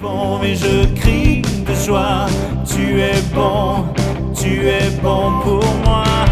bon, mais je crie de joie. Tu es bon pour moi.